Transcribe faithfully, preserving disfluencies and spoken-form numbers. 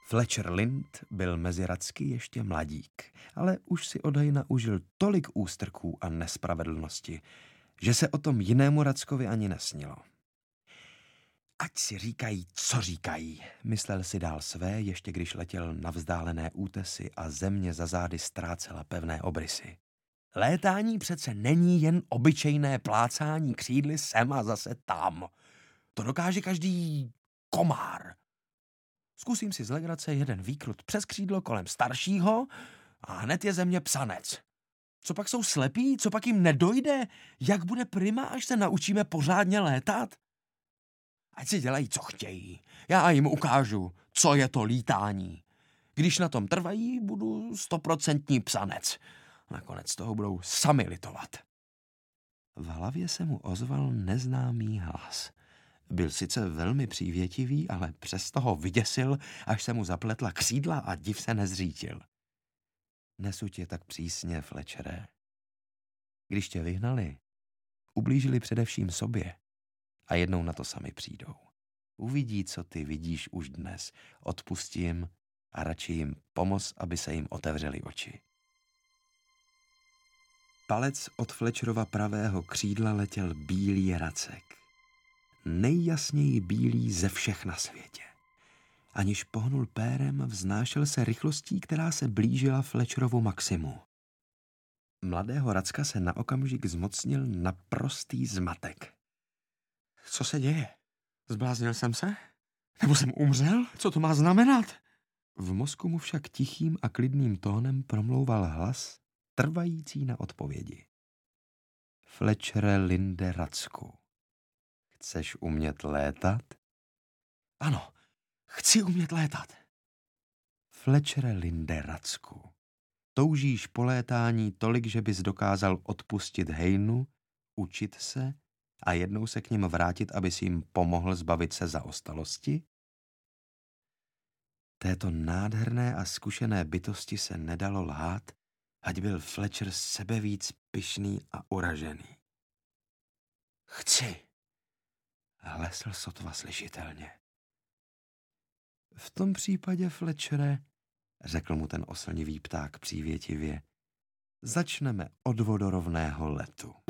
Fletcher Lind byl mezi racky ještě mladík, ale už si od hejna užil tolik ústrků a nespravedlnosti, že se o tom jinému rackovi ani nesnilo. Ať si říkají, co říkají, myslel si dál své, ještě když letěl na vzdálené útesy a země za zády ztrácela pevné obrysy. Létání přece není jen obyčejné plácání křídly sem a zase tam. To dokáže každý komár. Zkusím si z legrace jeden výkrut přes křídlo kolem staršího a hned je ze mě psanec. Co pak jsou slepí? Co pak jim nedojde? Jak bude prima, až se naučíme pořádně létat? Ať si dělají, co chtějí. Já jim ukážu, co je to lítání. Když na tom trvají, budu stoprocentní psanec. Nakonec toho budou sami litovat. V hlavě se mu ozval neznámý hlas. Byl sice velmi přívětivý, ale přesto ho vyděsil, až se mu zapletla křídla a div se nezřítil. Nesu tě tak přísně, Fletchere. Když tě vyhnali, ublížili především sobě a jednou na to sami přijdou. Uvidí, co ty vidíš už dnes, odpustí jim a radši jim pomoz, aby se jim otevřely oči. Palec od Fletcherova pravého křídla letěl bílý racek. Nejjasněji bílý ze všech na světě. Aniž pohnul pérem, vznášel se rychlostí, která se blížila Fletcherovu maximu. Mladého racka se na okamžik zmocnil naprostý zmatek. Co se děje? Zbláznil jsem se? Nebo jsem umřel? Co to má znamenat? V mozku mu však tichým a klidným tónem promlouval hlas, trvající na odpovědi. Fletchere Linde Racku, chceš umět létat? Ano, chci umět létat. Fletchere Linde Racku, toužíš po létání tolik, že bys dokázal odpustit hejnu, učit se a jednou se k nim vrátit, abys jim pomohl zbavit se zaostalosti? Této nádherné a zkušené bytosti se nedalo lhát, ať byl Fletcher sebevíc pyšný a uražený. Chci, hlesl sotva slyšitelně. V tom případě, Fletchere, řekl mu ten oslnivý pták přívětivě, začneme od vodorovného letu.